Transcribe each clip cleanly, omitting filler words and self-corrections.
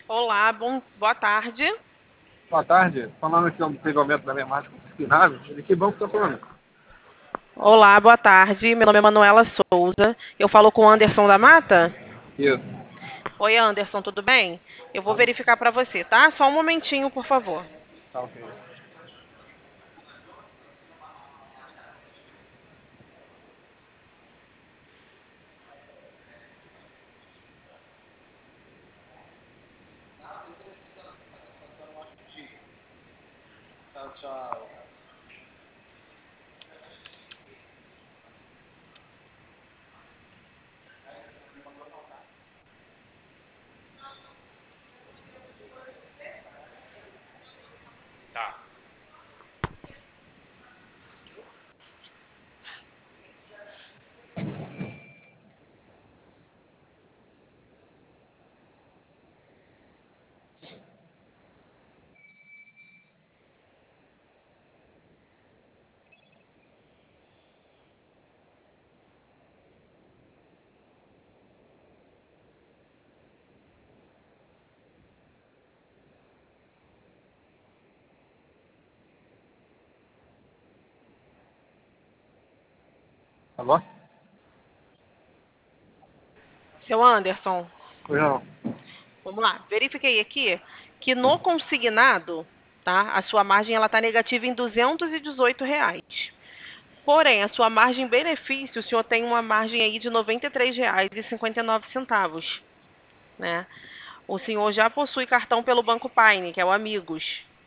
Olá, boa tarde. Boa tarde. Falando aqui do pagamento da minha marca consignado, de que banco está falando? Olá, boa tarde. Meu nome é Manuela Souza. Eu falo com o Anderson da Mata? Isso. Oi, Anderson, tudo bem? Eu vou verificar para você, tá? Só um momentinho, por favor. Tá ok. Tchau, tchau. Tá. Alô? Seu Anderson, Pois não. vamos lá. Verifiquei aqui que no consignado, tá? A sua margem ela está negativa em R$ 218. Porém, a sua margem benefício, o senhor tem uma margem aí de R$ 93,59, né? O senhor já possui cartão pelo Banco Paine, que é o Amigos.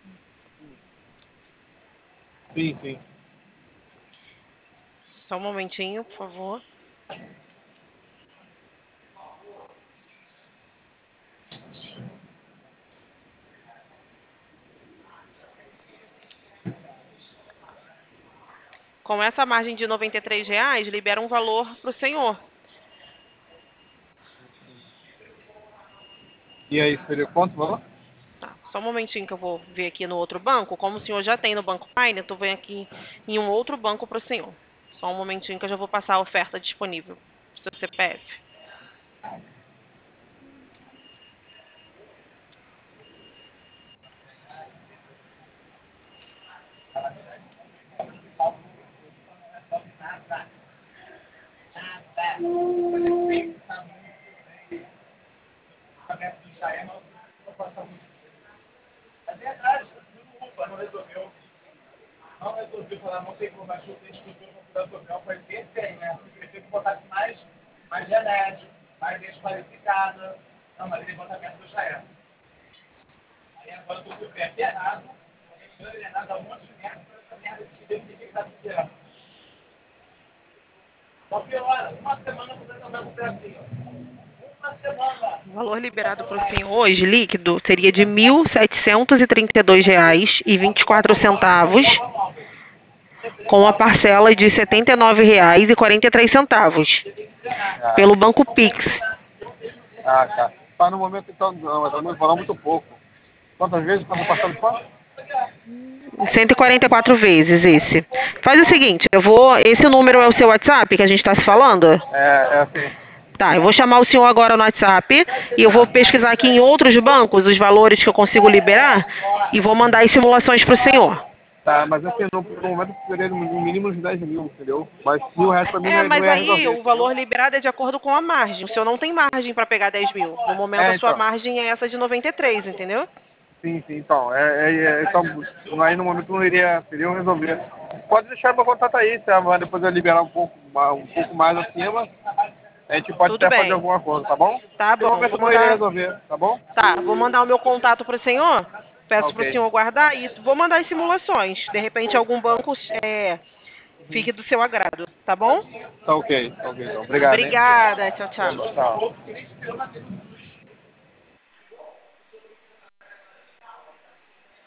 Sim, sim. Só um momentinho, por favor. Com essa margem de R$ 93, libera um valor para o senhor. E aí, seria quanto valor? Tá, só um momentinho que eu vou ver aqui no outro banco. Como o senhor já tem no Banco Paine, eu estou vendo aqui em um outro banco para o senhor. Só um momentinho que eu já vou passar a oferta disponível. Seu CPF. É verdade, não resolveu. Não resolveu falar, não tem como mais o estrutura para o hotel, foi bem bem, né? Se o prefeito botasse mais remédio, mais gente qualificada. Não, mas ele bota perto do Jair. Aí agora do CPF é errado, ele é errado, dá um monte de merda, essa merda de dinheiro, ninguém sabe o que é. Só piora, uma semana você também com o assim, ó. Uma semana. O valor liberado para o senhor hoje, líquido, seria de R$ 1.732,24, com a parcela de R$ 79,43, pelo Banco Pix. Tá. Tá no momento então, não, mas vamos falar muito pouco. Quantas vezes estamos passando fome? 144 vezes esse. Faz o seguinte, esse número é o seu WhatsApp que a gente está se falando? É assim. Tá, eu vou chamar o senhor agora no WhatsApp e eu vou pesquisar aqui em outros bancos os valores que eu consigo liberar e vou mandar as simulações para o senhor. Tá, mas assim, no momento eu queria no mínimo uns 10 mil, entendeu? Mas R$ 1.000 pra mim É, não mas ia aí resolver, o entendeu? valor liberado é de acordo com a margem. O senhor não tem margem para pegar 10 mil. No momento, É, a sua então. margem é essa de 93, entendeu? Sim, então. Então, aí no momento não iria resolver. Pode deixar meu contato aí, se depois eu liberar um pouco mais acima, a gente pode Tudo até fazer bem. alguma coisa, tá bom? Tá No bom. momento não iria resolver, tá bom? Tá, vou mandar o meu contato para o senhor. Tá Peço para o ok. senhor guardar e vou mandar as simulações. De repente, algum banco fique do seu agrado, tá bom? Tá ok então. Obrigado, hein? Obrigada. Tchau, tchau. Tchau.